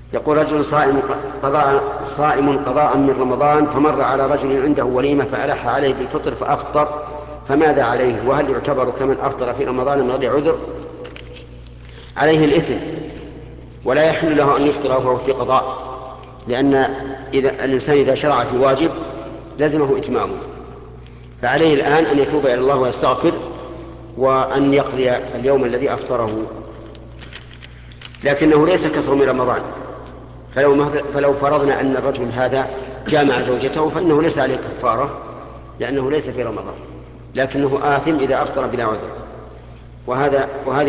يقول رجل صائم قضاء من رمضان، فمر على رجل عنده وليمة فألح عليه بالفطر فأفطر، فماذا عليه؟ وهل يعتبر كمن أفطر في رمضان من غير عذر؟ عليه الإثم، ولا يحل له أن يفطر وهو في قضاء، لأن إذا الإنسان إذا شرع في واجب لزمه إتمامه، فعليه الآن أن يتوب إلى الله ويستغفر وأن يقضي اليوم الذي أفطره، لكنه ليس كصوم رمضان. فلو فرضنا أن الرجل هذا جامع زوجته فإنه ليس عليه كفارة لأنه ليس في رمضان، لكنه آثم إذا أفطر بلا عذر. وهذه